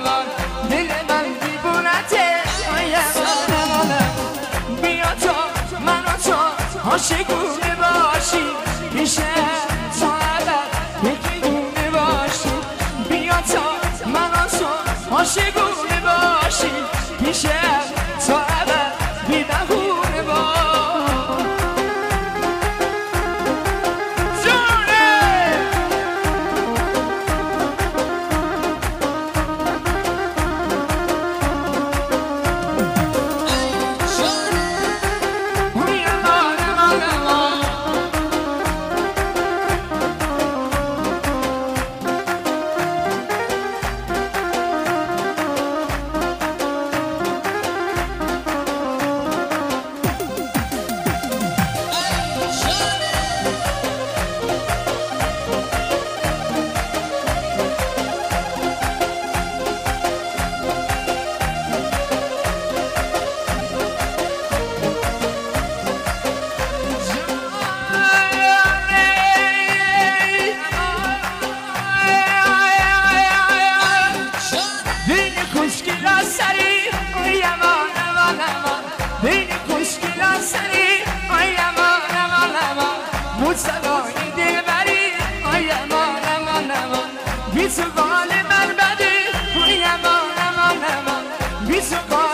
امان دل من دیوونته امان امان بیا تا من و تو عاشقونه باشیم پیش تا ابد یکیگونه باشیم بیا تا من و تو عاشقونه باشیم پیش تا ابد بی‌بهونه باشیم سلای دل بری آی امان امان امان بی تو قال من بدی آی امان امان امان بی تو